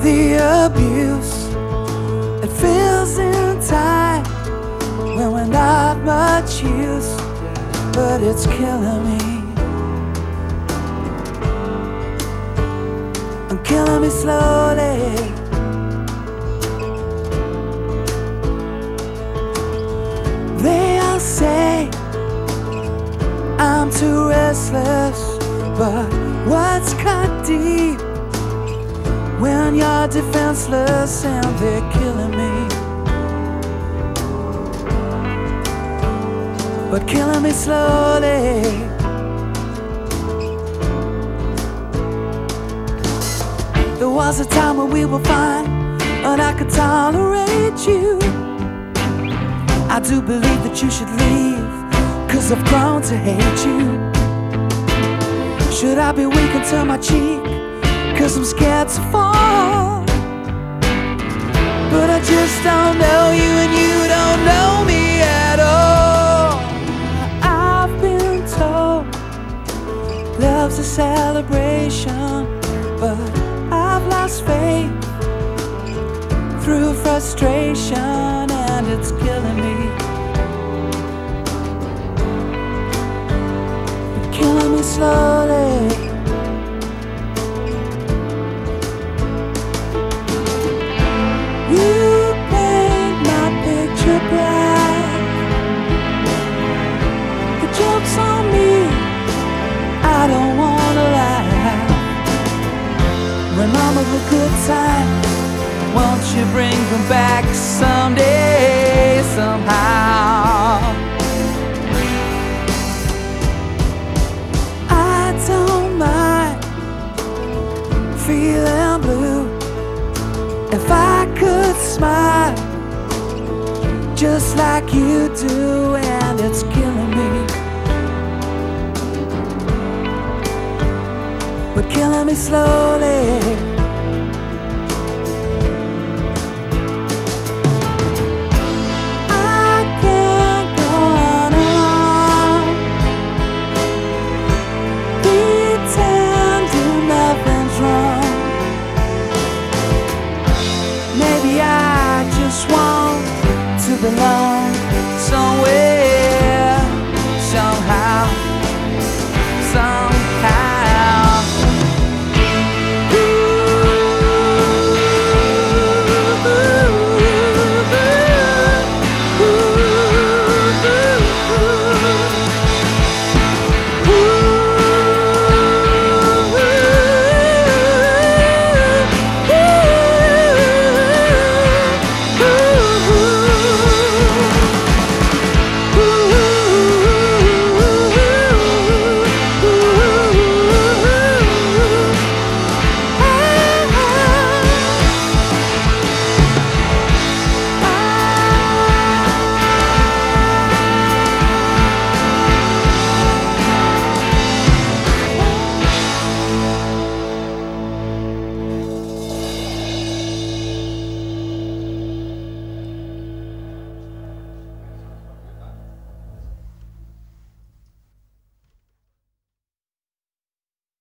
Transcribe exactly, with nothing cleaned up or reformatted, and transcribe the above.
the abuse it feels inside when we're not much use, but it's killing me. And killing me slowly. They all say I'm too restless, but what's cut deep when you're defenseless and they're killing me? But killing me slowly. There was a time when we were fine and I could tolerate you. I do believe that you should leave, 'cause I've grown to hate you. Should I be weak and turn my cheek, 'cause I'm scared to fall? But I just don't know you and you don't know me at all. I've been told love's a celebration, but I've lost faith through frustration, and it's killing me. Killing me slowly. You paint my picture bright. The joke's on me, I don't wanna lie. When I'm of a good time, won't you bring them back someday, somehow? I don't mind feeling blue if I could smile just like you do, and it's killing me. But killing me slowly. I can't go on and on, pretending nothing's wrong. Maybe I just want to belong.